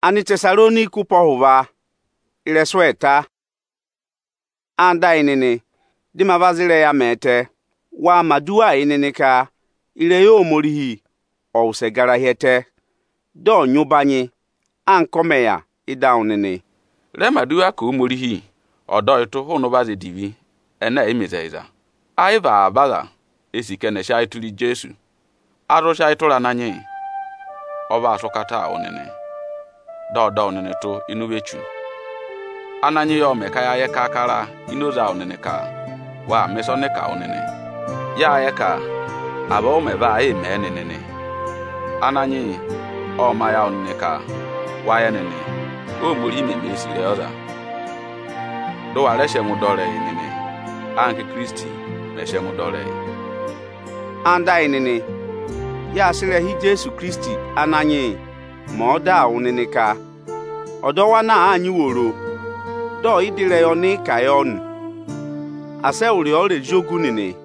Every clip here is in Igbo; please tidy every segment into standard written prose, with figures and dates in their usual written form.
Ani Tesaloniku pohova iresweta anda inene dimavazile ya mete wa madua inene ka ile yo morihi o segara hete do nyubanye ankome ya idaunene le madua ko morihi odo ito hunu baze divi ena emezaiza aiva abaga esikene shaituli Jesu aro shaitula nanye oba asokata onene do onene to inubechu ananye yo mekaya ye kakara inoza onene ka wa mesone ka onene ya ye ka abo meba menene ananye o maya onene ka wa ye nene o muri me mesire oza do aleshe mudore nene anke Kristi meshe mudore anda inene ya sire hi Jesu Kristi ananye ma oda onene ka odowa na anyi woro do idire yo ni kayon ase uri ore jogu nene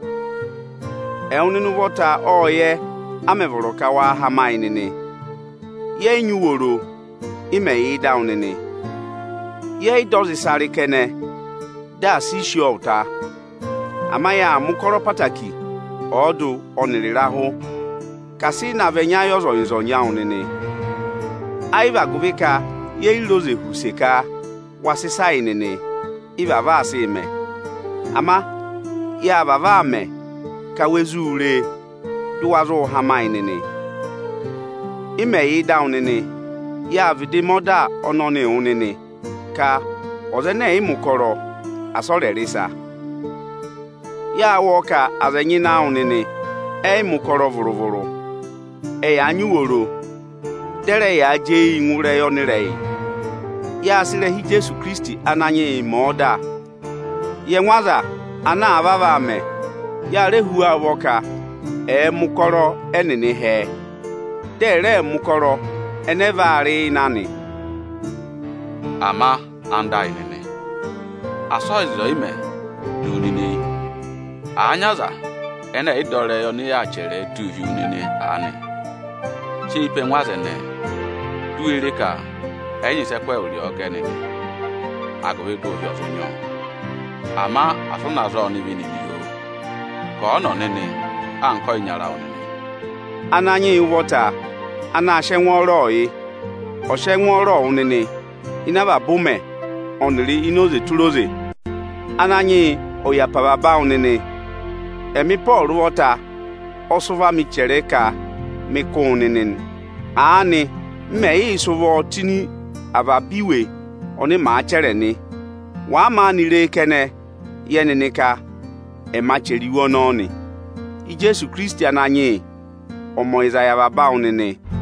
euninu wota oye amevoro ka wa hama inene ye nyu woro ime ida onene ye dozi sari kene da si shiota amaya mukoro pataki odu onirirahu kasi na venya yozo nzonya onene aiva gubika ye iloze huseka wasisa inene iva vasi ime ama ya bava me ka wezure duwazo hama inene ime ida onene ya vidi moda onone onene ka ozene imukoro asore risa ya woka azenyi na onene imukoro vuruvuru anyuworo dere ya je inwure yo nire ya sire hi Jesu Kristi ananye moda ye nwaza ana ababa me ya rehu awoka mukoro enene he dere mukoro enevari nani ama anda inene aso izo ime dunini anyaza ena idore yo ni ya chere tuhi unene ani chipe nwazene duere ka enyi sekwe uri ogenene agobe do hi osunyo ama afuna zo ni bini biyo ka ono nene anko inyara onene ananye wota ana shenworo yi o shenworo onene inaba bume oniri inoze tuloze ananye oyapaba ba onene emi Paul wota osuva mi chere ka mi konenen ani me isuvo tini ababiwe oni ma chere ni wa ma ni re kene yenene ka ma cheriwo no ni Jesu Kristi ananye omo Isaiah baba onene